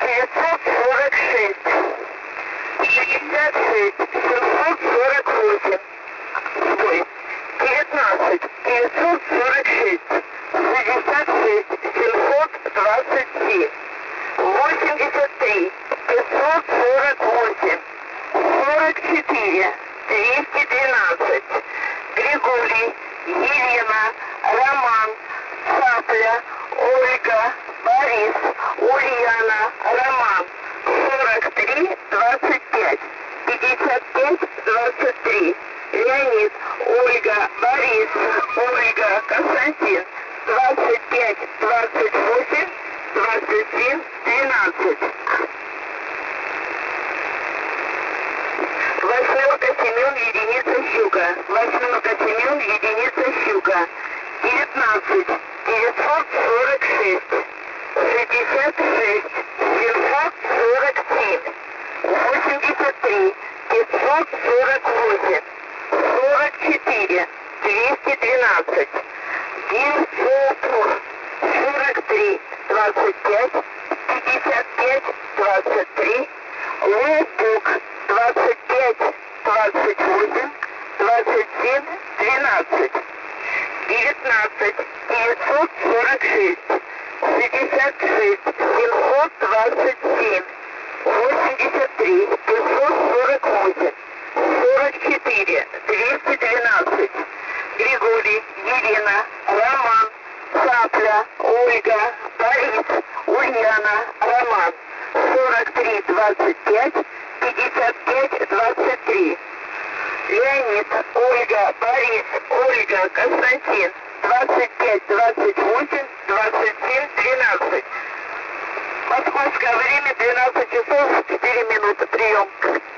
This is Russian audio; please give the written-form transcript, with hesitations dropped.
946, 66, 748, стой, 19, 946, 66, 727, 83, 548, 44, 212, Григорий, Елена, Роман, Цапля, Ольга, Борис, Ульяна, Роман, 43, 25, 55, 23, Леонид, Ольга, Борис, Ольга, Константин, 25, 28, 27, 12. Восьмерка, Семен, единица, щука. Восьмерка, Семен, единица, щука. 19, 946, 66, 747, 83, 548, 44, 212, Герцогпур, 43, 25, 55, 23, Лопук, 25, 28, 27, 12, 19, 946, 66, 727, 83, 548, 44, 212, Григорий, Елена, Роман, Цапля, Ольга, Борис, Ульяна, Роман, 43, 25, 55, 23, Леонид, Ольга, Борис, Ольга, Константин, 25, 28, 27, 12. Московское время 12 часов 4 минуты. Прием.